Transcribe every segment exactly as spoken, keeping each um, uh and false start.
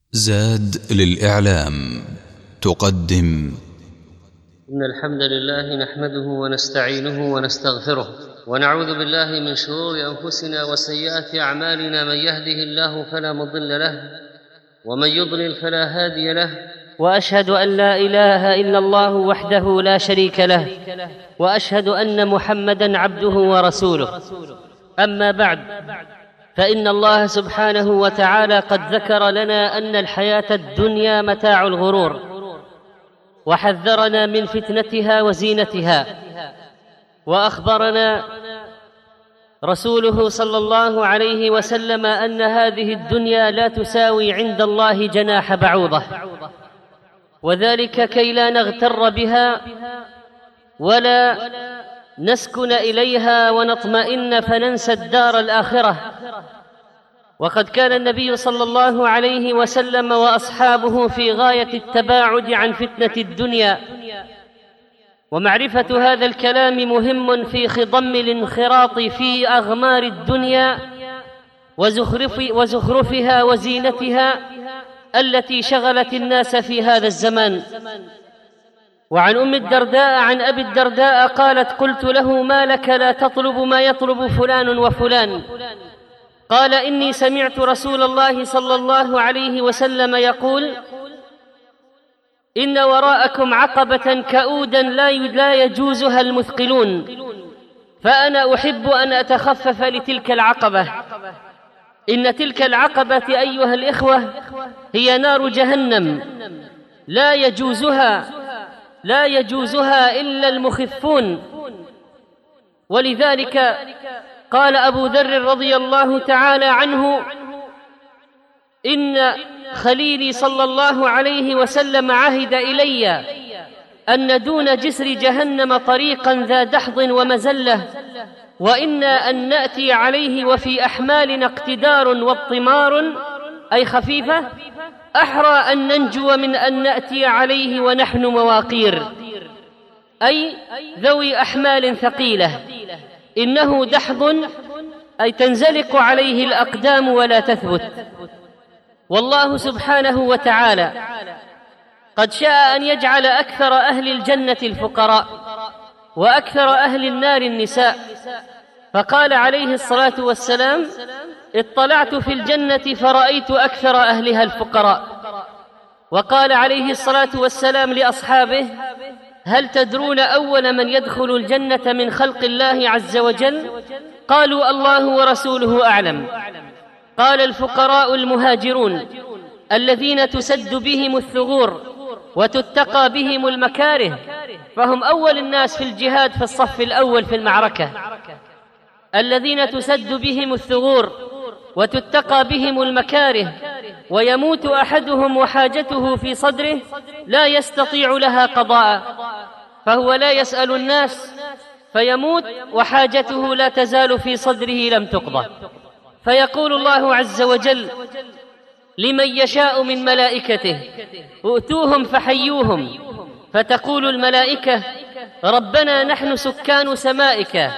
زاد للإعلام تقدم. إن الحمد لله نحمده ونستعينه ونستغفره ونعوذ بالله من شرور أنفسنا وسيئات أعمالنا، من يهده الله فلا مضل له ومن يضلل فلا هادي له، وأشهد أن لا إله إلا الله وحده لا شريك له، وأشهد أن محمدًا عبده ورسوله. أما بعد، فإن الله سبحانه وتعالى قد ذكر لنا أن الحياة الدنيا متاع الغرور، وحذرنا من فتنتها وزينتها، وأخبرنا رسوله صلى الله عليه وسلم أن هذه الدنيا لا تساوي عند الله جناح بعوضة، وذلك كي لا نغتر بها ولا نسكن إليها ونطمئن فننسى الدار الآخرة. وقد كان النبي صلى الله عليه وسلم وأصحابه في غاية التباعد عن فتنة الدنيا، ومعرفة هذا الكلام مهم في خضم الانخراط في أغمار الدنيا وزخرف وزخرفها وزينتها التي شغلت الناس في هذا الزمان. وعن أم الدرداء عن أبي الدرداء قالت: قلت له: ما لك لا تطلب ما يطلب فلان وفلان؟ قال: إني سمعت رسول الله صلى الله عليه وسلم يقول: إن وراءكم عقبة كؤودا لا يجوزها المثقلون، فأنا أحب أن أتخفف لتلك العقبة. إن تلك العقبة أيها الإخوة هي نار جهنم، لا يجوزها لا يجوزها إلا المخفون. ولذلك قال أبو ذر رضي الله تعالى عنه: إن خليلي صلى الله عليه وسلم عهد إلي أن دون جسر جهنم طريقا ذا دحض ومزلة، وإنا أن نأتي عليه وفي أحمالنا اقتدار واضطمار، أي خفيفة، أحرى أن ننجو من أن نأتي عليه ونحن مواقير، أي ذوي أحمال ثقيلة. إنه دحض، أي تنزلق عليه الأقدام ولا تثبت. والله سبحانه وتعالى قد شاء أن يجعل أكثر أهل الجنة الفقراء وأكثر أهل النار النساء، فقال عليه الصلاة والسلام: اطلعت في الجنة فرأيت أكثر أهلها الفقراء. وقال عليه الصلاة والسلام لأصحابه: هل تدرون أول من يدخل الجنة من خلق الله عز وجل؟ قالوا: الله ورسوله أعلم. قال: الفقراء المهاجرون الذين تسد بهم الثغور وتتقى بهم المكاره، فهم أول الناس في الجهاد في الصف الأول في المعركة. الذين تسد بهم الثغور وتتقى بهم المكاره، ويموت أحدهم وحاجته في صدره لا يستطيع لها قضاء، فهو لا يسأل الناس فيموت وحاجته لا تزال في صدره لم تقضى. فيقول الله عز وجل لمن يشاء من ملائكته: ائتوهم فحيوهم. فتقول الملائكة: ربنا نحن سكان سمائك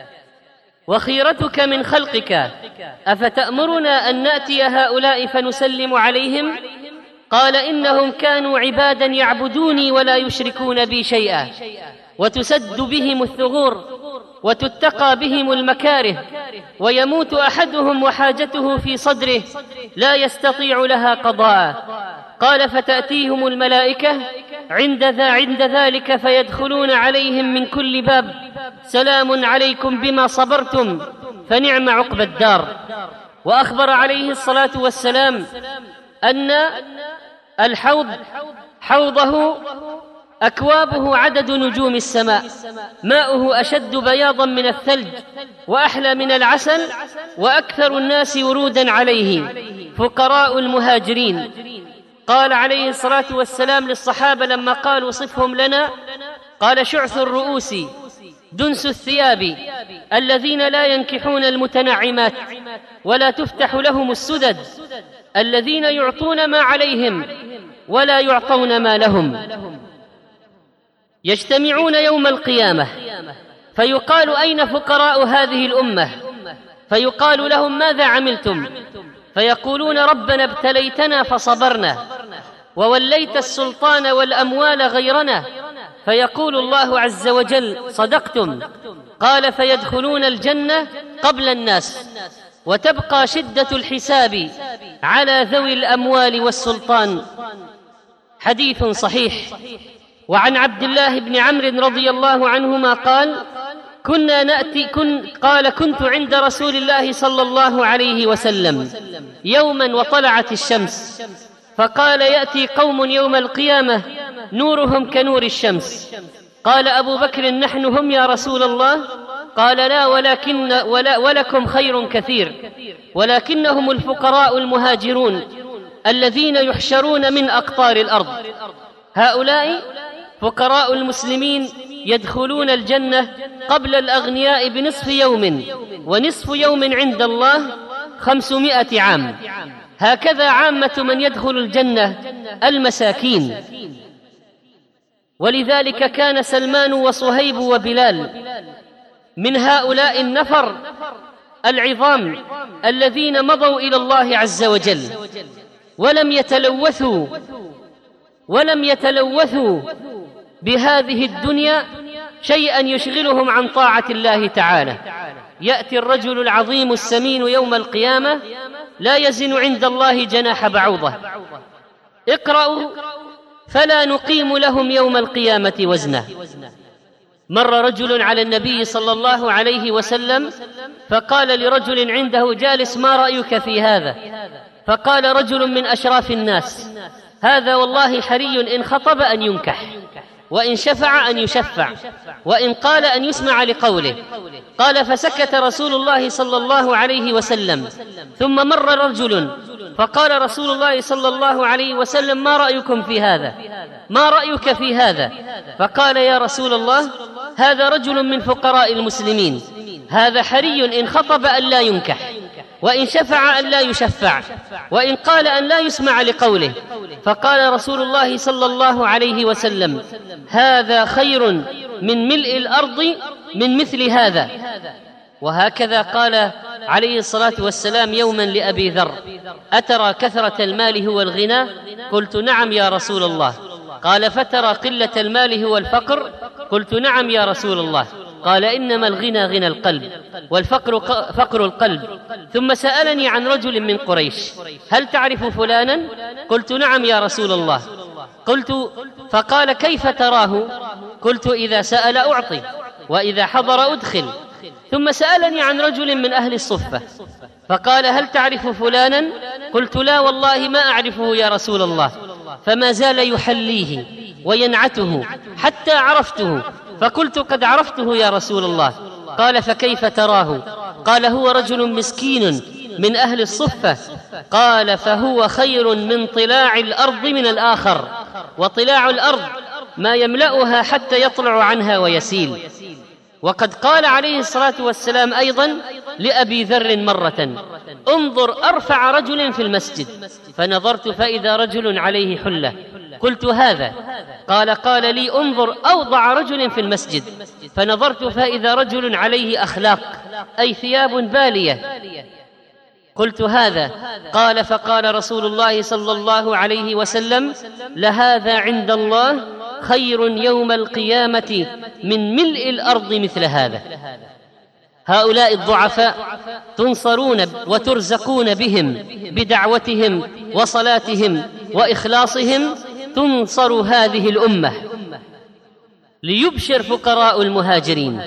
وخيرتك من خلقك، أفتأمرنا أن نأتي هؤلاء فنسلم عليهم؟ قال: إنهم كانوا عبادا يعبدوني ولا يشركون بي شيئا. وتسد بهم الثغور وتتقى بهم المكاره، ويموت أحدهم وحاجته في صدره لا يستطيع لها قضاء. قال: فتأتيهم الملائكة عند ذا عند ذلك فيدخلون عليهم من كل باب: سلام عليكم بما صبرتم فنعم عقبى الدار. وأخبر عليه الصلاة والسلام أن الحوض حوضه أكوابه عدد نجوم السماء، ماؤه أشد بياضا من الثلج وأحلى من العسل، وأكثر الناس ورودا عليه فقراء المهاجرين. قال عليه الصلاة والسلام للصحابة لما قالوا: صفهم لنا، قال: شعث الرؤوس دنس الثياب الذين لا ينكحون المتنعمات ولا تفتح لهم السدد، الذين يعطون ما عليهم ولا يعطون ما لهم. يجتمعون يوم القيامة فيقال: أين فقراء هذه الأمة؟ فيقال لهم: ماذا عملتم؟ فيقولون ربنا ابتليتنا فصبرنا ووليت السلطان والأموال غيرنا، فيقول الله عز وجل صدقتم، قال فيدخلون الجنة قبل الناس، وتبقى شدة الحساب على ذوي الأموال والسلطان. حديث صحيح. وعن عبد الله بن عمرو رضي الله عنهما قال كنا نأتي كن قال كنت عند رسول الله صلى الله عليه وسلم يوما وطلعت الشمس، فقال يأتي قوم يوم القيامة نورهم كنور الشمس. قال أبو بكر نحن هم يا رسول الله؟ قال لا، ولكن ولا ولكم خير كثير، ولكنهم الفقراء المهاجرون الذين يحشرون من أقطار الأرض. هؤلاء فقراء المسلمين يدخلون الجنة قبل الأغنياء بنصف يوم، ونصف يوم عند الله خمسمائة عام. هكذا عامة من يدخل الجنة المساكين. ولذلك كان سلمان وصهيب وبلال من هؤلاء النفر العظام الذين مضوا إلى الله عز وجل ولم يتلوثوا ولم يتلوثوا بهذه الدنيا شيئا يشغلهم عن طاعة الله تعالى. يأتي الرجل العظيم السمين يوم القيامة لا يزن عند الله جناح بعوضة. اقرأوا فلا نقيم لهم يوم القيامة وزنا. مر رجل على النبي صلى الله عليه وسلم فقال لرجل عنده جالس ما رأيك في هذا؟ فقال رجل من أشراف الناس هذا والله حري إن خطب أن ينكح، وإن شفع أن يشفع، وإن قال أن يسمع لقوله. قال فسكت رسول الله صلى الله عليه وسلم. ثم مر رجل فقال رسول الله صلى الله عليه وسلم ما رأيكم في هذا؟ ما رأيك في هذا؟ فقال يا رسول الله هذا رجل من فقراء المسلمين، هذا حري إن خطب أن لا ينكح، وإن شفع أن لا يشفع، وإن قال أن لا يسمع لقوله. فقال رسول الله صلى الله عليه وسلم هذا خير من ملء الأرض من مثل هذا. وهكذا قال عليه الصلاة والسلام يوما لأبي ذر أترى كثرة المال هو الغنى؟ قلت نعم يا رسول الله. قال فترى قلة المال هو الفقر؟ قلت نعم يا رسول الله. قال إنما الغنى غنى القلب والفقر فقر القلب. ثم سألني عن رجل من قريش هل تعرف فلانا؟ قلت نعم يا رسول الله. قلت فقال كيف تراه؟ قلت إذا سأل أعطي وإذا حضر أدخل. ثم سألني عن رجل من أهل الصفة فقال هل تعرف فلانا؟ قلت لا والله ما أعرفه يا رسول الله. فما زال يحليه وينعته حتى عرفته، فقلت قد عرفته يا رسول الله. قال فكيف تراه؟ قال هو رجل مسكين من أهل الصفة. قال فهو خير من طلاع الأرض من الآخر، وطلاع الأرض ما يملأها حتى يطلع عنها ويسيل. وقد قال عليه الصلاة والسلام أيضا لأبي ذر مرة انظر أرفع رجل في المسجد، فنظرت فإذا رجل عليه حلة. قلت هذا؟ قال قال لي انظر أوضع رجل في المسجد، فنظرت فإذا رجل عليه أخلاق أي ثياب بالية. قلت هذا؟ قال فقال رسول الله صلى الله عليه وسلم لهذا عند الله خير يوم القيامة من ملء الأرض مثل هذا. هؤلاء الضعفاء تنصرون وترزقون بهم بدعوتهم وصلاتهم وإخلاصهم، تنصر هذه الأمة. ليبشر فقراء المهاجرين،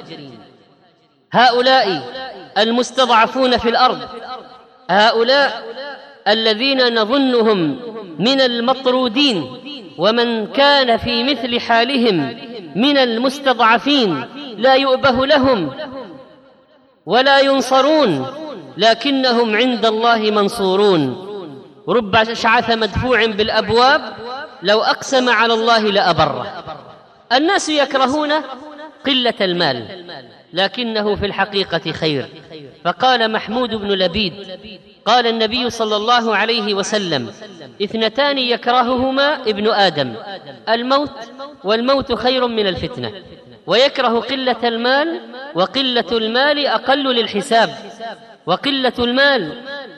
هؤلاء المستضعفون في الأرض، هؤلاء الذين نظنهم من المطرودين، ومن كان في مثل حالهم من المستضعفين لا يؤبه لهم ولا ينصرون، لكنهم عند الله منصورون. رب أشعث مدفوع بالأبواب لو أقسم على الله لأبره. الناس يكرهون قلة المال لكنه في الحقيقة خير. فقال محمود بن لبيد قال النبي صلى الله عليه وسلم اثنتان يكرههما ابن آدم، الموت والموت خير من الفتنة. ويكره قلة المال، وقلة المال أقل للحساب، وقلة المال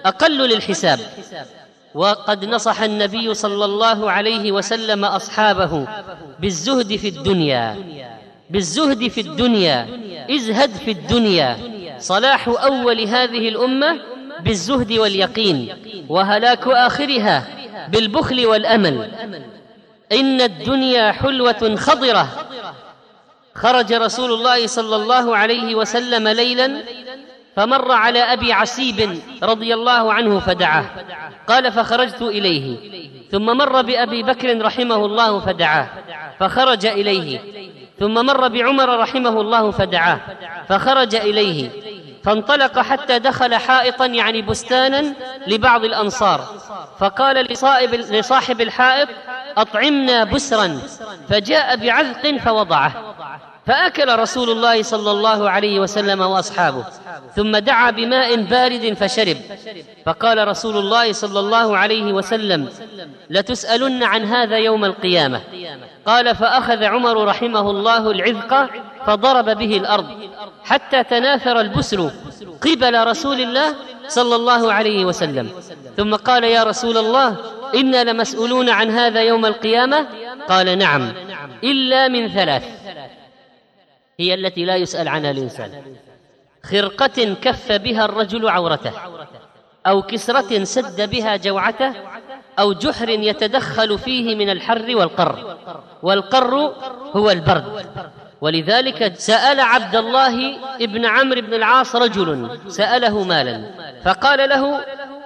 أقل للحساب. وقد نصح النبي صلى الله عليه وسلم أصحابه بالزهد في الدنيا، بالزهد في الدنيا، ازهد في الدنيا. صلاح أول هذه الأمة بالزهد واليقين، وهلاك آخرها بالبخل والأمل. إن الدنيا حلوة خضرة. خرج رسول الله صلى الله عليه وسلم ليلا فمر على أبي عسيب رضي الله عنه فدعاه، قال فخرجت إليه. ثم مر بأبي بكر رحمه الله فدعاه فخرج إليه. ثم مر بعمر رحمه الله فدعاه فخرج إليه. فانطلق حتى دخل حائطا يعني بستانا لبعض الأنصار، فقال لصاحب الحائط أطعمنا بسرا، فجاء بعذق فوضعه، فأكل رسول الله صلى الله عليه وسلم وأصحابه، ثم دعا بماء بارد فشرب. فقال رسول الله صلى الله عليه وسلم لتسألن عن هذا يوم القيامة. قال فأخذ عمر رحمه الله العذق فضرب به الأرض حتى تناثر البسر قبل رسول الله صلى الله عليه وسلم، ثم قال يا رسول الله إنا لمسؤولون عن هذا يوم القيامة. قال نعم، إلا من ثلاث هي التي لا يسأل عنها الإنسان: خرقة كف بها الرجل عورته، أو كسرة سد بها جوعته، أو جحر يتدخل فيه من الحر والقر. والقر هو البرد. ولذلك سأل عبد الله ابن عمرو بن العاص رجل سأله مالا، فقال له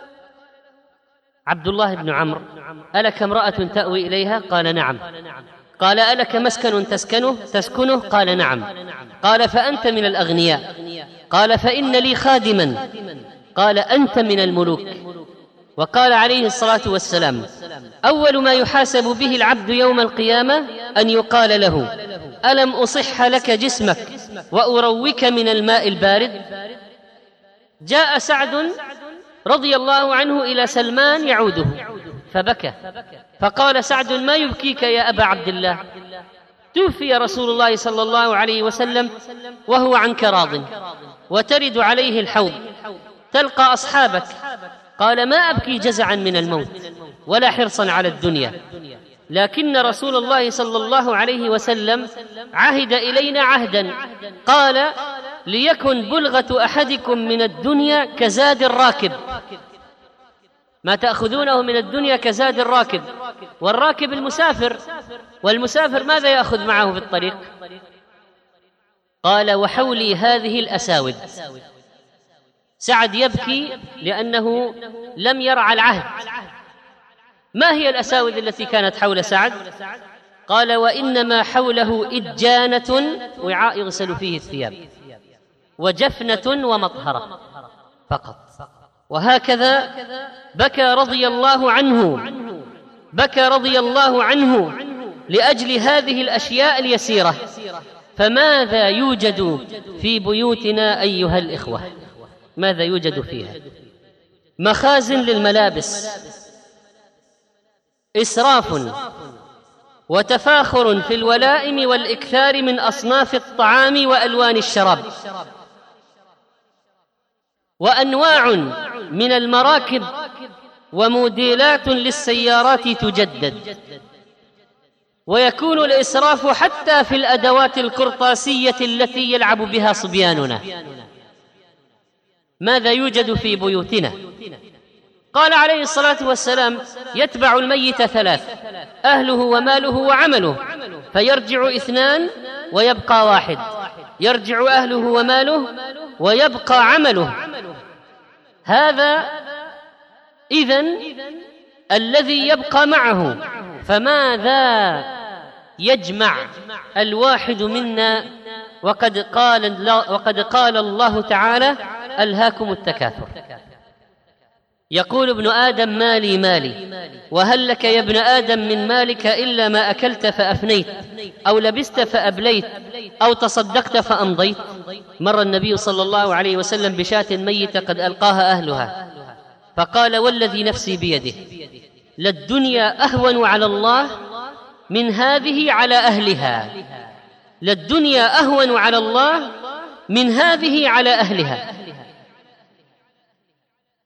عبد الله بن عمرو ألك امرأة تأوي إليها؟ قال نعم. قال ألك مسكن تسكنه تسكنه؟ قال نعم. قال فأنت من الأغنياء. قال فإن لي خادما. قال أنت من الملوك. وقال عليه الصلاة والسلام أول ما يحاسب به العبد يوم القيامة أن يقال له ألم أصح لك جسمك وأروك من الماء البارد؟ جاء سعد رضي الله عنه إلى سلمان يعوده فبكى، فقال سعد ما يبكيك يا أبا عبد الله؟ توفي رسول الله صلى الله عليه وسلم وهو عنك راض، وترد عليه الحوض، تلقى أصحابك. قال ما أبكي جزعا من الموت ولا حرصا على الدنيا، لكن رسول الله صلى الله عليه وسلم عهد إلينا عهدا، قال ليكن بلغة أحدكم من الدنيا كزاد الراكب، ما تأخذونه من الدنيا كزاد الراكب. والراكب المسافر، والمسافر ماذا يأخذ معه في الطريق؟ قال وحولي هذه الأساود. سعد يبكي لأنه لم يرعى العهد. ما هي الأساود التي كانت حول سعد؟ قال وإنما حوله إدجانة وعاء يغسل فيه الثياب، وجفنة ومطهرة فقط. وهكذا بكى رضي الله عنه، بكى رضي الله عنه لأجل هذه الأشياء اليسيرة. فماذا يوجد في بيوتنا أيها الإخوة؟ ماذا يوجد فيها؟ مخازن للملابس، إسراف وتفاخر في الولائم والإكثار من أصناف الطعام وألوان الشراب، وأنواع من المراكب وموديلات للسيارات تجدد. ويكون الإسراف حتى في الأدوات القرطاسية التي يلعب بها صبياننا. ماذا يوجد في بيوتنا؟ قال عليه الصلاة والسلام يتبع الميت ثلاث: أهله وماله وعمله، فيرجع اثنان ويبقى واحد، يرجع أهله وماله ويبقى عمله. هذا إذن الذي يبقى معه. فماذا يجمع الواحد منا؟ وقد قال الله, وقد قال الله تعالى ألهاكم التكاثر. يقول ابن آدم مالي مالي، وهل لك يا ابن آدم من مالك إلا ما أكلت فأفنيت، أو لبست فأبليت، أو تصدقت فأمضيت. مر النبي صلى الله عليه وسلم بشاة ميتة قد ألقاها أهلها، فقال والذي نفسي بيده للدنيا أهون على الله من هذه على أهلها، للدنيا أهون على الله من هذه على أهلها.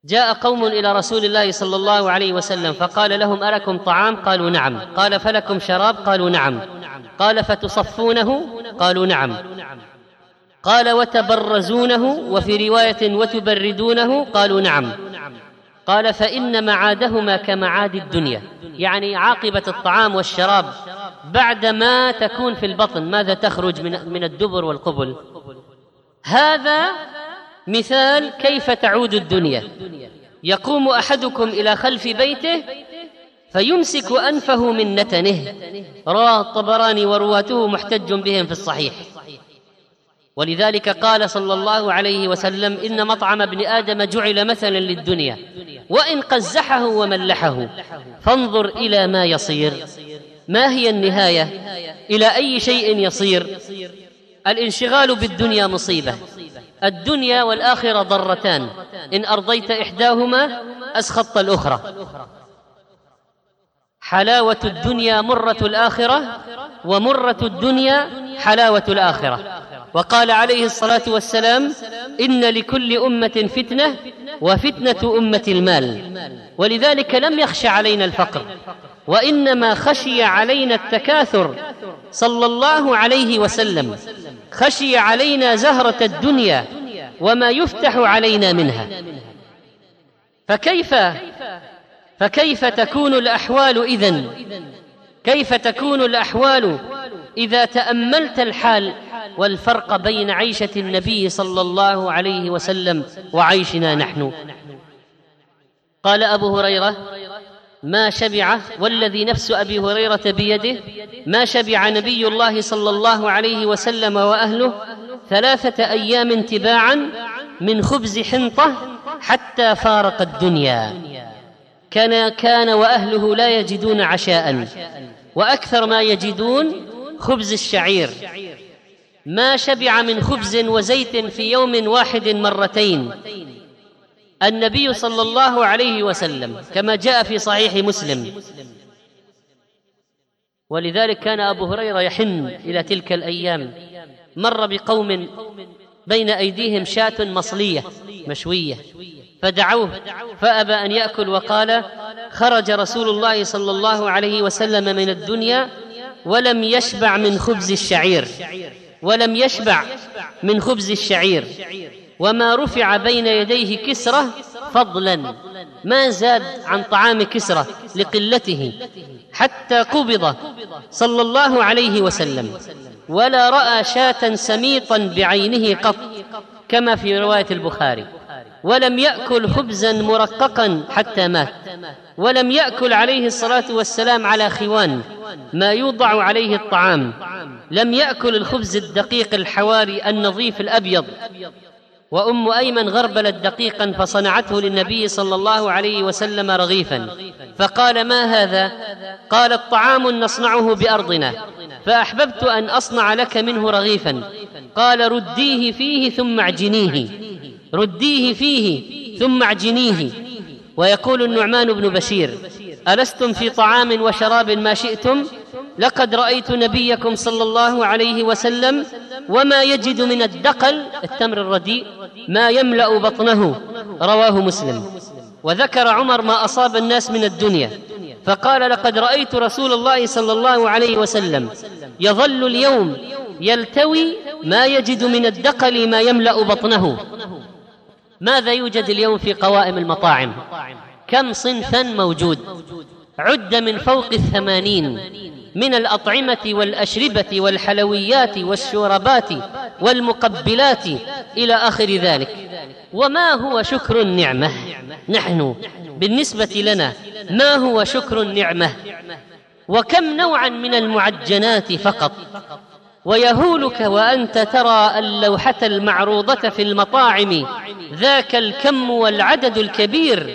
جاء قوم إلى رسول الله صلى الله عليه وسلم فقال لهم: ألكم طعام؟ قالوا: نعم. قال: فلكم شراب؟ قالوا: نعم. قال: فتصفونه؟ قالوا: نعم. قال: وتبرزونه؟ وفي رواية: وتبردونه؟ قالوا: نعم. قال: فإن معادهما كمعاد الدنيا، يعني عاقبة الطعام والشراب بعدما تكون في البطن ماذا تخرج من الدبر والقبل. هذا مثال كيف تعود الدنيا. يقوم أحدكم إلى خلف بيته فيمسك أنفه من نتنه، رواه الطبراني ورواته محتج بهم في الصحيح. ولذلك قال صلى الله عليه وسلم: إن مطعم ابن آدم جعل مثلا للدنيا وإن قزحه وملحه فانظر إلى ما يصير. ما هي النهاية؟ إلى أي شيء يصير؟ الانشغال بالدنيا مصيبة. الدنيا والآخرة ضرتان، إن أرضيت إحداهما أسخطت الأخرى. حلاوة الدنيا مرة الآخرة، ومرة الدنيا حلاوة الآخرة. وقال عليه الصلاة والسلام: إن لكل أمة فتنة وفتنة أمة المال. ولذلك لم يخش علينا الفقر، وإنما خشي علينا التكاثر. صلى الله عليه وسلم خشي علينا زهرة الدنيا وما يفتح علينا منها. فكيف فكيف تكون الأحوال إذن؟ كيف تكون الأحوال إذا تأملت الحال والفرق بين عيشة النبي صلى الله عليه وسلم وعيشنا نحن؟ قال أبو هريرة: ما شبع، والذي نفس أبي هريرة بيده، ما شبع نبي الله صلى الله عليه وسلم وأهله ثلاثة أيام تباعا من خبز حنطة حتى فارق الدنيا. كان كان وأهله لا يجدون عشاء، وأكثر ما يجدون خبز الشعير. ما شبع من خبز وزيت في يوم واحد مرتين النبي صلى الله عليه وسلم، كما جاء في صحيح مسلم. ولذلك كان أبو هريرة يحن إلى تلك الأيام. مر بقوم بين أيديهم شاة مصلية مشوية فدعوه فأبى أن يأكل، وقال: خرج رسول الله صلى الله عليه وسلم من الدنيا ولم يشبع من خبز الشعير ولم يشبع من خبز الشعير وما رفع بين يديه كسرة فضلا، ما زاد عن طعام كسرة لقلته، حتى قبض صلى الله عليه وسلم ولا رأى شاة سميطا بعينه قط، كما في رواية البخاري. ولم يأكل خبزا مرققا حتى مات، ولم يأكل عليه الصلاة والسلام على خوان ما يوضع عليه الطعام، لم يأكل الخبز الدقيق الحواري النظيف الأبيض. وأم أيمن غربلت دقيقا فصنعته للنبي صلى الله عليه وسلم رغيفا، فقال: ما هذا؟ قال: الطعام نصنعه بأرضنا، فأحببت أن أصنع لك منه رغيفا. قال: رديه فيه ثم اعجنيه، رديه فيه ثم اعجنيه. ويقول النعمان بن بشير: ألستم في طعام وشراب ما شئتم؟ لقد رأيت نبيكم صلى الله عليه وسلم وما يجد من الدقل التمر الرديء ما يملأ بطنه، رواه مسلم. وذكر عمر ما أصاب الناس من الدنيا فقال: لقد رأيت رسول الله صلى الله عليه وسلم يظل اليوم يلتوي ما يجد من الدقل ما يملأ بطنه. ماذا يوجد اليوم في قوائم المطاعم؟ كم صنفا موجود؟ عد من فوق الثمانين من الأطعمة والأشربة والحلويات والشوربات والمقبلات إلى آخر ذلك. وما هو شكر النعمة؟ نحن بالنسبة لنا ما هو شكر النعمة؟ وكم نوعا من المعجنات فقط. ويهولك وأنت ترى اللوحة المعروضة في المطاعم ذاك الكم والعدد الكبير.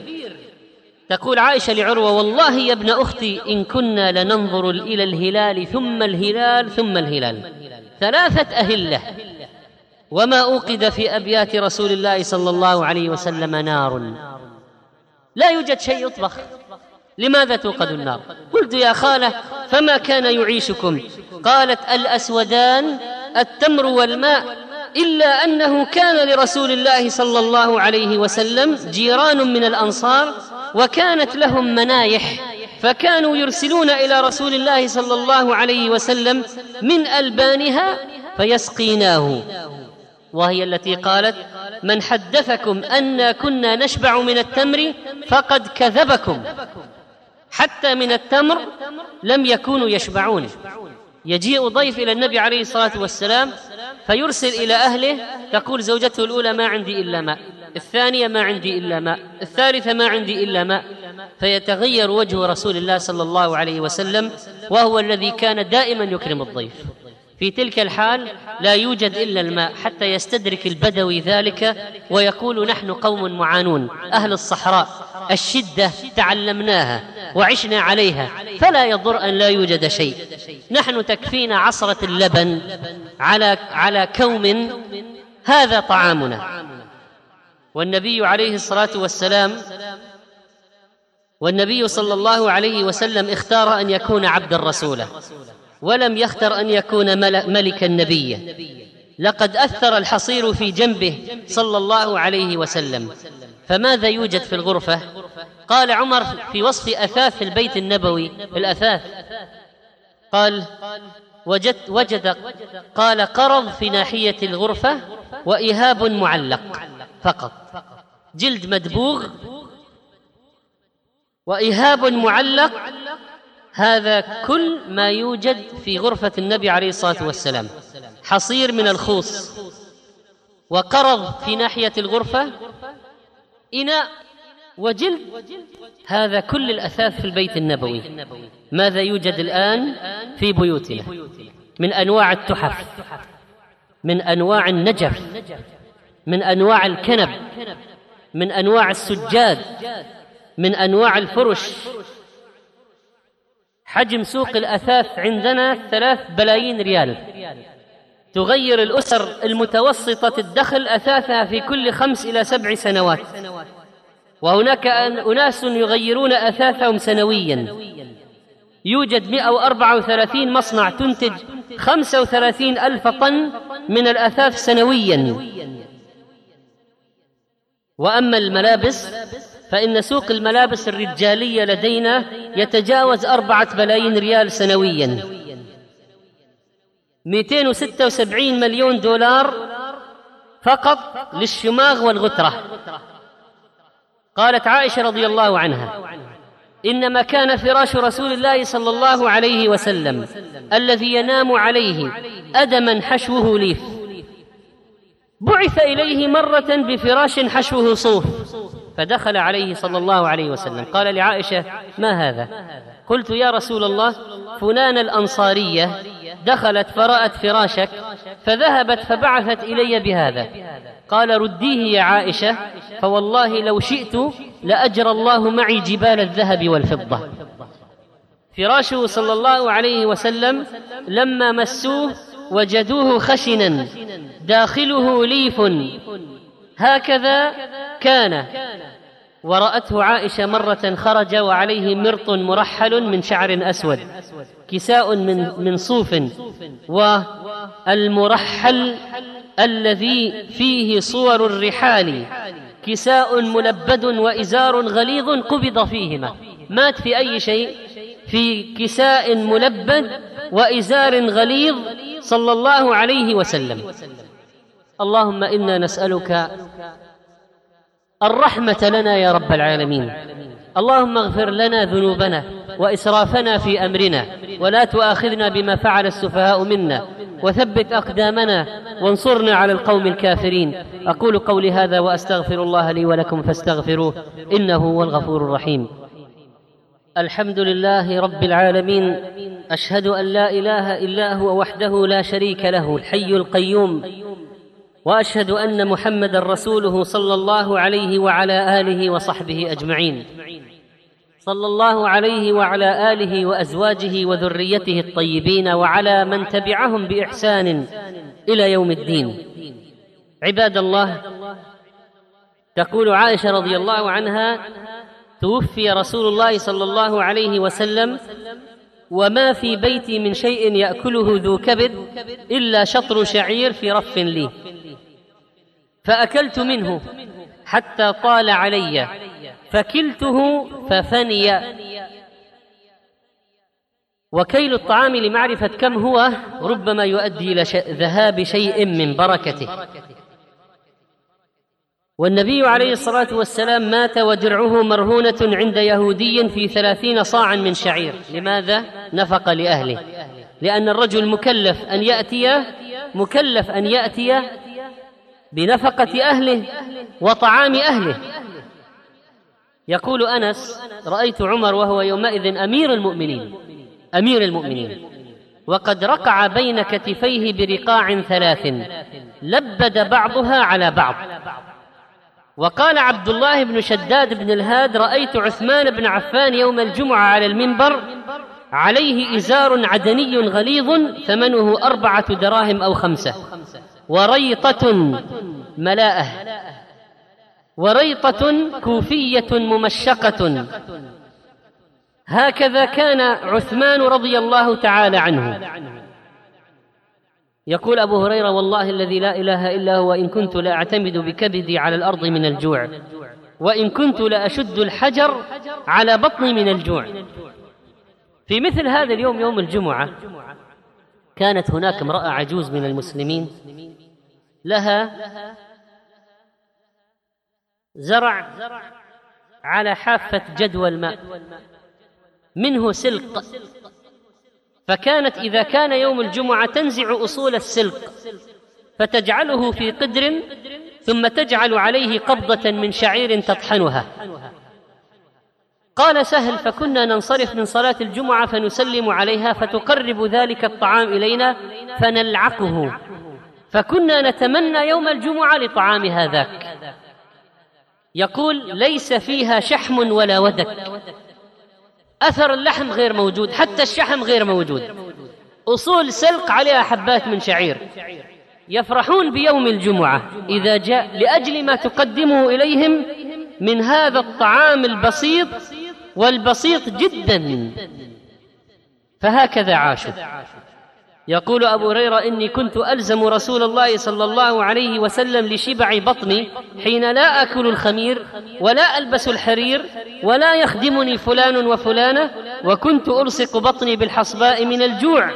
تقول عائشة لعروة: والله يا ابن أختي إن كنا لننظر إلى الهلال ثم الهلال ثم الهلال، ثلاثة أهلة. وما أوقد في أبيات رسول الله صلى الله عليه وسلم نار، لا يوجد شيء يطبخ، لماذا توقد النار؟ قلت: يا خالة فما كان يعيشكم؟ قالت: الأسودان التمر والماء. إلا أنه كان لرسول الله صلى الله عليه وسلم جيران من الأنصار وكانت لهم منايح، فكانوا يرسلون إلى رسول الله صلى الله عليه وسلم من ألبانها فيسقيناه، وهي التي قالت: من حدثكم أن كنا نشبع من التمر فقد كذبكم، حتى من التمر لم يكونوا يشبعون. يجيء ضيف إلى النبي عليه الصلاة والسلام فيرسل إلى أهله، تقول زوجته الأولى: ما عندي إلا ماء، الثانية: ما عندي إلا ماء، الثالثة: ما عندي إلا ماء، فيتغير وجه رسول الله صلى الله عليه وسلم، وهو الذي كان دائما يكرم الضيف. في تلك الحال لا يوجد إلا الماء حتى يستدرك البدوي ذلك ويقول: نحن قوم معانون، أهل الصحراء، الشدة تعلمناها وعشنا عليها، فلا يضر أن لا يوجد شيء، نحن تكفينا عصرة اللبن على على كوم، هذا طعامنا. والنبي عليه الصلاة والسلام والنبي صلى الله عليه وسلم اختار أن يكون عبدا رسولا، ولم يختر أن يكون ملكا نبيا. لقد أثر الحصير في جنبه صلى الله عليه وسلم. فماذا يوجد في الغرفة؟ قال عمر في وصف أثاث البيت النبوي: الأثاث، قال: وجد, وجد قال قرض في ناحية الغرفة وإهاب معلق فقط، جلد مدبوغ وإهاب معلق، هذا كل ما يوجد في غرفة النبي عليه الصلاة والسلام. حصير من الخوص وقرض في ناحية الغرفة، إناء وجلد، هذا كل الأثاث في البيت النبوي. ماذا يوجد الآن في بيوتنا من أنواع التحف، من أنواع النجف، من أنواع الكنب، من أنواع السجاد، من أنواع الفرش. حجم سوق الأثاث عندنا ثلاث بلايين ريال، تغير الأسر المتوسطة الدخل أثاثها في كل خمس إلى سبع سنوات، وهناك أناس يغيرون أثاثهم سنويا. يوجد مئة وأربعة وثلاثين مصنع تنتج خمسة وثلاثين ألف طن من الأثاث سنويا. وأما الملابس فإن سوق الملابس الرجالية لدينا يتجاوز أربعة بلايين ريال سنويا، مئتين وستة وسبعين مليون دولار فقط للشماغ والغترة. قالت عائشة رضي الله عنها: إنما كان فراش رسول الله صلى الله عليه وسلم الذي ينام عليه أدما حشوه ليف، بعث إليه مرة بفراش حشوه صوف، فدخل عليه صلى الله عليه وسلم قال لعائشة: ما هذا؟ قلت: يا رسول الله، فلانة الأنصارية دخلت فرأت فراشك فذهبت فبعثت إلي بهذا. قال: رديه يا عائشة، فوالله لو شئت لأجرى الله معي جبال الذهب والفضة. فراشه صلى الله عليه وسلم لما مسوه وجدوه خشنا داخله ليف، هكذا كان. ورأته عائشة مرة خرج وعليه مرط مرحل من شعر أسود، كساء من, من صوف، والمرحل الذي فيه صور الرحال كساء ملبد وإزار غليظ قبض فيهما. مات في أي شيء؟ في كساء ملبد وإزار غليظ صلى الله عليه وسلم. اللهم إنا نسألك الرحمة لنا يا رب العالمين. اللهم اغفر لنا ذنوبنا وإسرافنا في أمرنا، ولا تؤاخذنا بما فعل السفهاء منا، وثبت أقدامنا وانصرنا على القوم الكافرين. أقول قولي هذا وأستغفر الله لي ولكم فاستغفروه إنه هو الغفور الرحيم. الحمد لله رب العالمين، أشهد أن لا إله إلا هو وحده لا شريك له الحي القيوم، وأشهد أن محمد رسوله صلى الله عليه وعلى آله وصحبه أجمعين. صلى الله عليه وعلى آله وأزواجه وذريته الطيبين وعلى من تبعهم بإحسان إلى يوم الدين. عباد الله، تقول عائشة رضي الله عنها: توفي رسول الله صلى الله عليه وسلم وما في بيتي من شيء يأكله ذو كبد إلا شطر شعير في رف لي. فأكلت منه حتى طال علي فكلته ففني. وكيل الطعام لمعرفة كم هو ربما يؤدي إلى ذهاب شيء من بركته. والنبي عليه الصلاة والسلام مات ودرعه مرهونة عند يهودي في ثلاثين صاعا من شعير. لماذا؟ نفق لأهله، لأن الرجل مكلف أن يأتي مكلف أن يأتي بنفقة أهله وطعام أهله. يقول أنس: رأيت عمر وهو يومئذ أمير المؤمنين أمير المؤمنين وقد رقع بين كتفيه برقاع ثلاث لبد بعضها على بعض. وقال عبد الله بن شداد بن الهاد: رأيت عثمان بن عفان يوم الجمعة على المنبر عليه إزار عدني غليظ ثمنه أربعة دراهم أو خمسة، وريطة ملاءة وريطة كوفية ممشقة. هكذا كان عثمان رضي الله تعالى عنه. يقول أبو هريرة: والله الذي لا إله إلا هو إن كنت لأعتمد بكبدي على الأرض من الجوع، وإن كنت لأشد الحجر على بطني من الجوع. في مثل هذا اليوم، يوم الجمعة، كانت هناك امرأة عجوز من المسلمين لها زرع على حافة جدوى الماء منه سلق، فكانت إذا كان يوم الجمعة تنزع أصول السلق فتجعله في قدر، ثم تجعل عليه قبضة من شعير تطحنها. قال سهل: فكنا ننصرف من صلاة الجمعة فنسلم عليها فتقرب ذلك الطعام إلينا فنلعقه، فكنا نتمنى يوم الجمعة لطعام هذاك. يقول: ليس فيها شحم ولا ودك، أثر اللحم غير موجود، حتى الشحم غير موجود، أصول سلق عليها حبات من شعير. يفرحون بيوم الجمعة إذا جاء لأجل ما تقدمه إليهم من هذا الطعام البسيط والبسيط جدا، فهكذا عاشوا. يقول أبو هريرة: إني كنت ألزم رسول الله صلى الله عليه وسلم لشبع بطني حين لا أكل الخمير ولا ألبس الحرير ولا يخدمني فلان وفلانة، وكنت ألصق بطني بالحصباء من الجوع.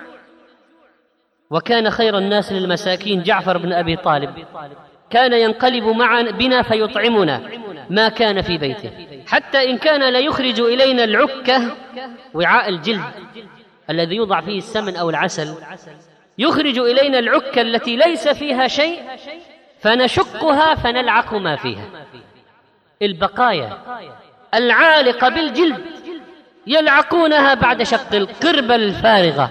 وكان خير الناس للمساكين جعفر بن أبي طالب، كان ينقلب معنا بنا فيطعمنا ما كان في بيته، حتى إن كان لا يخرج إلينا العكة، وعاء الجلد الذي يوضع فيه السمن أو العسل، يخرج إلينا العكة التي ليس فيها شيء فنشقها فنلعق ما فيها، البقايا العالقة بالجلد يلعقونها بعد شق القربة الفارغة.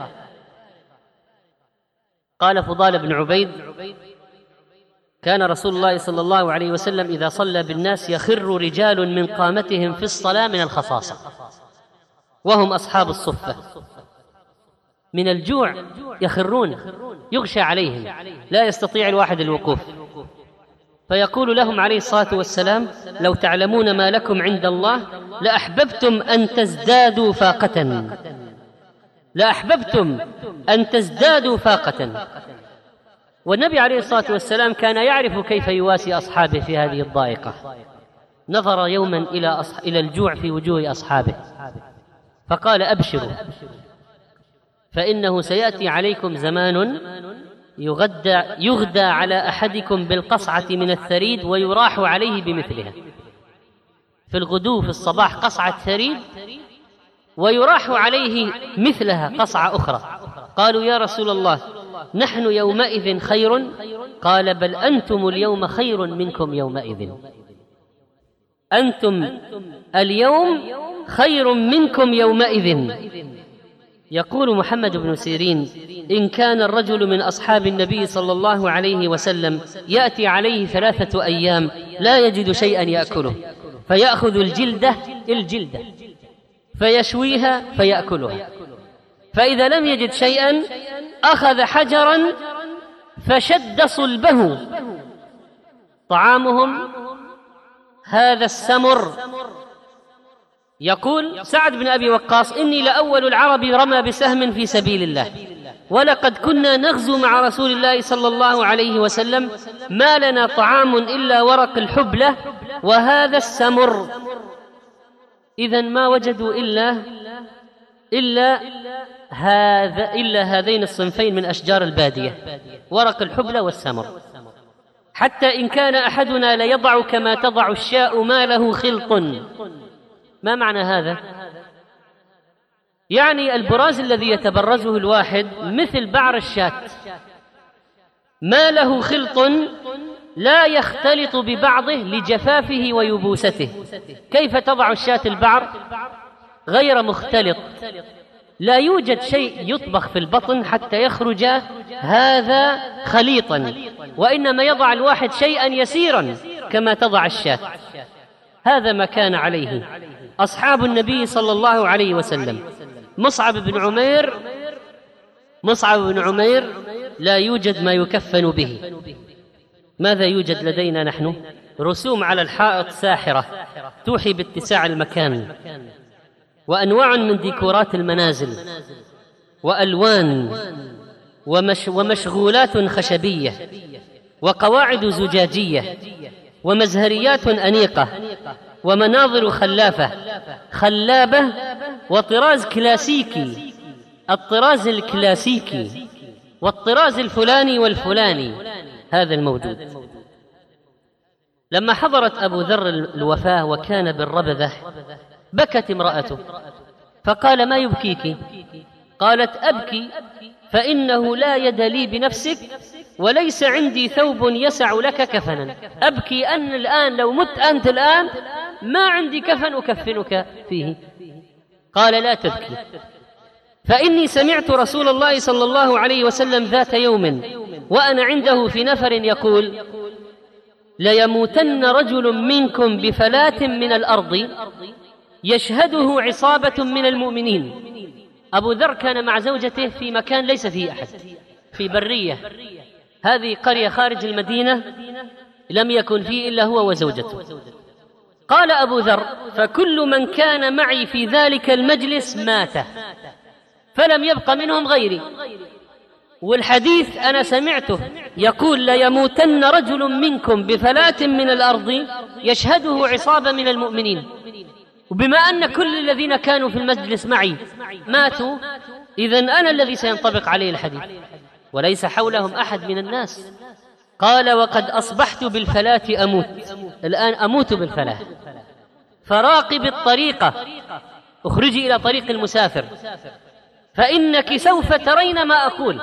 قال فضال بن عبيد: كان رسول الله صلى الله عليه وسلم إذا صلى بالناس يخر رجال من قامتهم في الصلاة من الخصاصة، وهم أصحاب الصفة، من الجوع يخرون، يغشى عليهم، لا يستطيع الواحد الوقوف، فيقول لهم عليه الصلاة والسلام: لو تعلمون ما لكم عند الله لأحببتم أن تزدادوا فاقة لأحببتم أن تزدادوا فاقة. والنبي عليه الصلاة والسلام كان يعرف كيف يواسي أصحابه في هذه الضائقة. نظر يوما إلى, أصح... إلى الجوع في وجوه أصحابه فقال: أبشروا، فإنه سيأتي عليكم زمان يغدى, يغدى على أحدكم بالقصعة من الثريد ويراح عليه بمثلها. في الغدو في الصباح قصعة ثريد ويراح عليه مثلها قصعة أخرى. قالوا: يا رسول الله، نحن يومئذ خير. قال: بل أنتم اليوم خير منكم يومئذ، أنتم اليوم خير منكم يومئذ. يقول محمد بن سيرين: إن كان الرجل من أصحاب النبي صلى الله عليه وسلم يأتي عليه ثلاثة أيام لا يجد شيئا يأكله، فيأخذ الجلدة الجلدة فيشويها فيأكلها، فإذا لم يجد شيئا أخذ حجرا فشد صلبه. طعامهم هذا السمر. يقول سعد بن أبي وقاص: إني لأول العرب رمى بسهم في سبيل الله، ولقد كنا نغزو مع رسول الله صلى الله عليه وسلم ما لنا طعام إلا ورق الحبلة وهذا السمر. إذن ما وجدوا إلا إلا هذا إلا هذين الصنفين من أشجار البادية، ورق الحبلة والسمر. حتى إن كان أحدنا ليضع كما تضع الشاء ما له خلط. ما معنى هذا؟ يعني البراز الذي يتبرزه الواحد مثل بعر الشاة، ما له خلط لا يختلط ببعضه لجفافه ويبوسته. كيف تضع الشاة البعر؟ غير مختلط، لا يوجد شيء يطبخ في البطن حتى يخرج هذا خليطا، وإنما يضع الواحد شيئا يسيرا كما تضع الشاة. هذا ما كان عليه أصحاب النبي صلى الله عليه وسلم. مصعب بن عمير مصعب بن عمير لا يوجد ما يكفن به. ماذا يوجد لدينا نحن؟ رسوم على الحائط ساحرة توحي باتساع المكان، وأنواع من ديكورات المنازل، وألوان ومش ومشغولات خشبية، وقواعد زجاجية، ومزهريات أنيقة، ومناظر خلافة خلابة، وطراز كلاسيكي، الطراز الكلاسيكي والطراز الفلاني والفلاني، هذا الموجود. لما حضرت أبو ذر الوفاة وكان بالربذة بكت امرأته، فقال: ما يبكيك؟ قالت: أبكي فإنه لا يد لي بنفسك وليس عندي ثوب يسع لك كفنا. أبكي أن الآن لو مت أنت الآن ما عندي كفن أكفنك فيه. قال: لا تبكي، فإني سمعت رسول الله صلى الله عليه وسلم ذات يوم وأنا عنده في نفر يقول: ليموتن رجل منكم بفلاة من الأرض يشهده عصابة من المؤمنين. أبو ذر كان مع زوجته في مكان ليس فيه أحد، في برية، هذه قرية خارج المدينة لم يكن فيه إلا هو وزوجته. قال أبو ذر: فكل من كان معي في ذلك المجلس مات، فلم يبق منهم غيري. والحديث أنا سمعته يقول: ليموتن رجل منكم بفلاة من الأرض يشهده عصابة من المؤمنين. وبما أن كل الذين كانوا في المجلس معي ماتوا، إذن أنا الذي سينطبق عليه الحديث وليس حولهم أحد من الناس. قال: وقد أصبحت بالفلاة أموت، الآن أموت بالفلاة. فراقب الطريقة، اخرجي إلى طريق المسافر، فإنك سوف ترين ما أقول،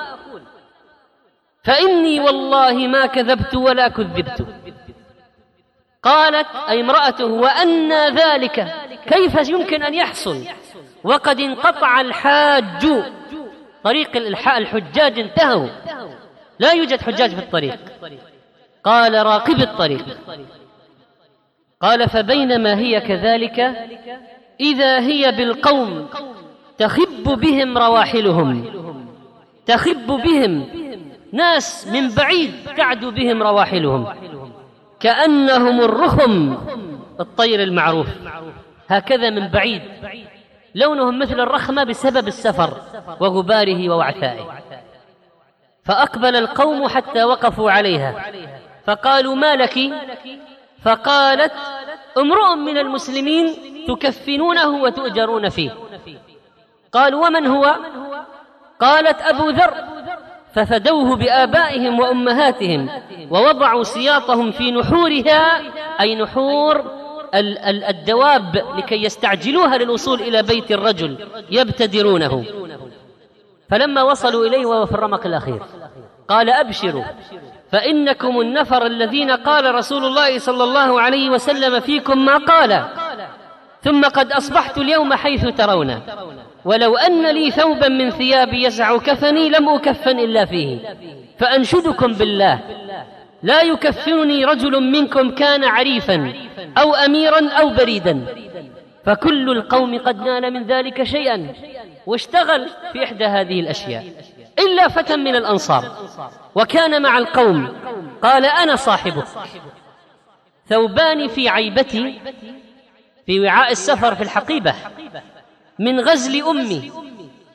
فإني والله ما كذبت ولا كذبت. قالت أي امرأته: وأنى ذلك؟ كيف يمكن أن يحصل وقد انقطع الحاج؟ طريق الحجاج انتهوا، لا يوجد حجاج في الطريق. قال: راقب الطريق. قال: فبينما هي كذلك إذا هي بالقوم تخب بهم رواحلهم، تخب بهم، ناس من بعيد تعدو بهم رواحلهم كأنهم الرخم، الطير المعروف، هكذا من بعيد، لونهم مثل الرخمة بسبب السفر وغباره ووعثائه. فأقبل القوم حتى وقفوا عليها فقالوا: ما لك؟ فقالت: امرؤ من المسلمين تكفنونه وتؤجرون فيه. قالوا: ومن هو؟ قالت: أبو ذر. ففدوه بآبائهم وأمهاتهم ووضعوا سياطهم في نحورها، أي نحور الدواب، لكي يستعجلوها للوصول إلى بيت الرجل يبتدرونه. فلما وصلوا إليه وهو في الرمق الأخير قال: أبشروا فإنكم النفر الذين قال رسول الله صلى الله عليه وسلم فيكم ما قال، ثم قد أصبحت اليوم حيث ترون، ولو أن لي ثوبا من ثيابي يسع كفني لم أكفن إلا فيه، فأنشدكم بالله لا يكفنني رجل منكم كان عريفا أو أميرا أو بريدا. فكل القوم قد نال من ذلك شيئا واشتغل في إحدى هذه الأشياء، إلا فتى من الأنصار وكان مع القوم قال: أنا صاحبك، ثوبان في عيبتي في وعاء السفر في الحقيبة من غزل أمي،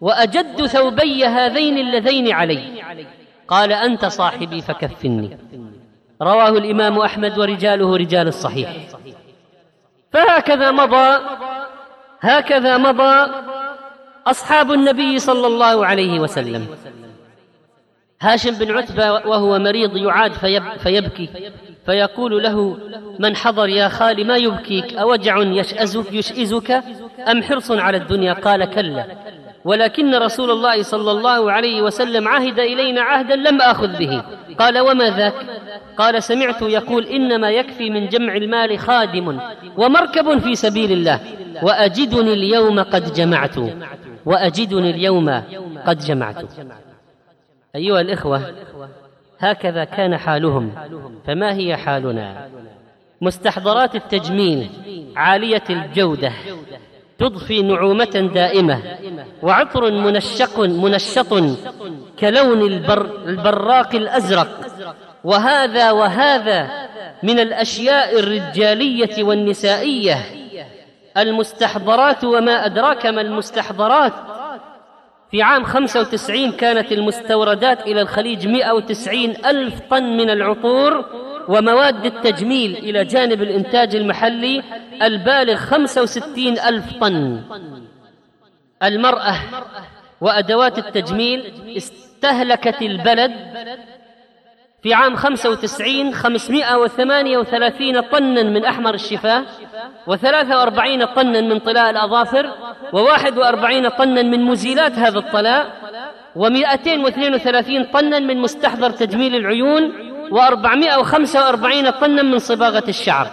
وأجد ثوبي هذين اللذين علي. قال: أنت صاحبي فكفني. رواه الإمام أحمد ورجاله رجال الصحيح. فهكذا مضى هكذا مضى أصحاب النبي صلى الله عليه وسلم. هاشم بن عتبة وهو مريض يعاد فيبكي، فيقول له من حضر: يا خال ما يبكيك؟ أوجع يشأزك يشئزك أم حرص على الدنيا؟ قال: كلا، ولكن رسول الله صلى الله عليه وسلم عهد إلينا عهدا لم آخذ به. قال: وما ذاك؟ قال: سمعت يقول: إنما يكفي من جمع المال خادم ومركب في سبيل الله، وأجدني اليوم قد جمعت وأجدني اليوم قد جمعت. أيها الإخوة، هكذا كان حالهم، فما هي حالنا؟ مستحضرات التجميل عالية الجودة، تضفي نعومة دائمة، وعطر منشق منشط كلون البر البراق الأزرق. وهذا وهذا من الأشياء الرجالية والنسائية. المستحضرات، وما أدراك ما المستحضرات. في عام خمسة وتسعين كانت المستوردات إلى الخليج مئة وتسعين ألف طن من العطور ومواد التجميل، إلى جانب الإنتاج المحلي البالغ خمسة وستين ألف طن. المرأة وأدوات التجميل استهلكت البلد في عام خمسة وتسعين خمسمائة وثمانية وثلاثين طنا من أحمر الشفاه، وثلاثة وأربعين طنا من طلاء الأظافر، وواحد وأربعين طنا من مزيلات هذا الطلاء، ومئتين واثنين وثلاثين طنا من مستحضر تجميل العيون، وأربعمائة وخمسة وأربعين طنا من صباغة الشعر.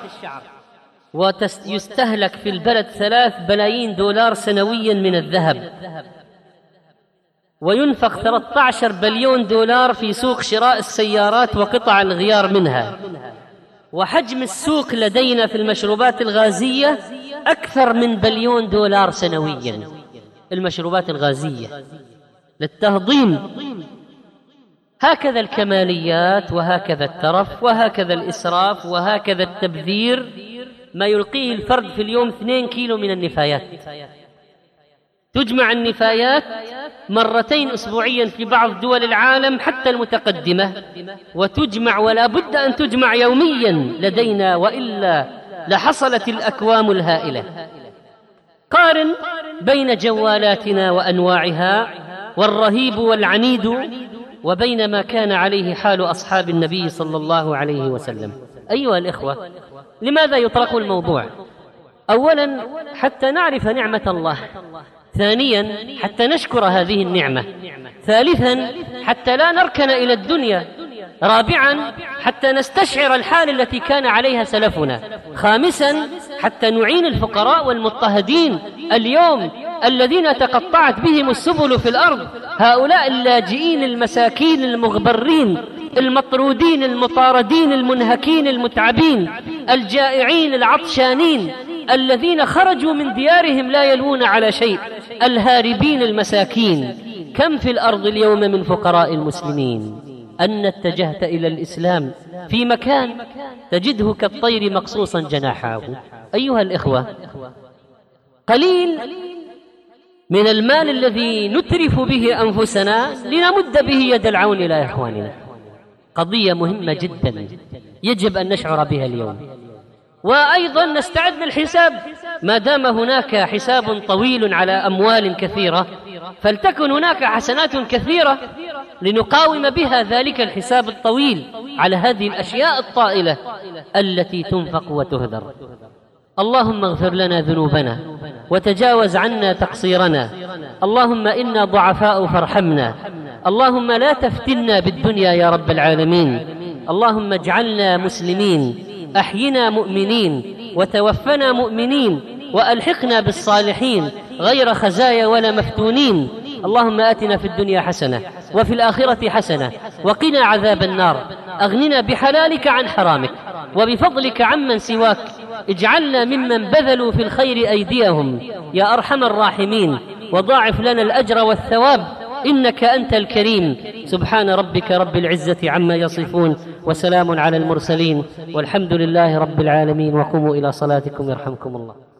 ويستهلك في البلد ثلاث بلايين دولار سنويا من الذهب، وينفق ثلاثة عشر بليون دولار في سوق شراء السيارات وقطع الغيار منها. وحجم السوق لدينا في المشروبات الغازية أكثر من بليون دولار سنويا. المشروبات الغازية للتهضيم. هكذا الكماليات، وهكذا الترف، وهكذا الإسراف، وهكذا التبذير، ما يلقيه الفرد في اليوم اثنين كيلو من النفايات. تجمع النفايات مرتين أسبوعيا في بعض دول العالم حتى المتقدمة، وتجمع ولا بد أن تجمع يوميا لدينا، وإلا لحصلت الأكوام الهائلة. قارن بين جوالاتنا وأنواعها والرهيب والعنيد وبين ما كان عليه حال أصحاب النبي صلى الله عليه وسلم. أيها الإخوة، لماذا يطرق الموضوع؟ أولا حتى نعرف نعمة الله، ثانيا حتى نشكر هذه النعمة، ثالثا حتى لا نركن إلى الدنيا، رابعا حتى نستشعر الحال التي كان عليها سلفنا، خامسا حتى نعين الفقراء والمضطهدين اليوم الذين تقطعت بهم السبل في الأرض، هؤلاء اللاجئين المساكين المغبرين المطرودين المطاردين المنهكين المتعبين الجائعين العطشانين الذين خرجوا من ديارهم لا يلوون على شيء، الهاربين المساكين. كم في الأرض اليوم من فقراء المسلمين؟ أن اتجهت إلى الإسلام في مكان تجده كالطير مقصوصا جناحاه. أيها الإخوة، قليل من المال الذي نترف به أنفسنا لنمد به يد العون إلى إخواننا. قضية مهمة جدا يجب أن نشعر بها اليوم، وأيضا نستعد للحساب. ما دام هناك حساب طويل على أموال كثيرة، فلتكن هناك حسنات كثيرة لنقاوم بها ذلك الحساب الطويل على هذه الأشياء الطائلة التي تنفق وتهدر. اللهم اغفر لنا ذنوبنا وتجاوز عنا تقصيرنا. اللهم إنا ضعفاء فارحمنا. اللهم لا تفتنا بالدنيا يا رب العالمين. اللهم اجعلنا مسلمين، أحينا مؤمنين، وتوفنا مؤمنين، وألحقنا بالصالحين غير خزايا ولا مفتونين. اللهم آتنا في الدنيا حسنة وفي الآخرة حسنة وقنا عذاب النار. أغننا بحلالك عن حرامك وبفضلك عمن سواك. اجعلنا ممن بذلوا في الخير أيديهم يا أرحم الراحمين، وضاعف لنا الأجر والثواب إنك أنت الكريم. سبحان ربك رب العزة عما يصفون، وسلام على المرسلين، والحمد لله رب العالمين. وقوموا إلى صلاتكم يرحمكم الله.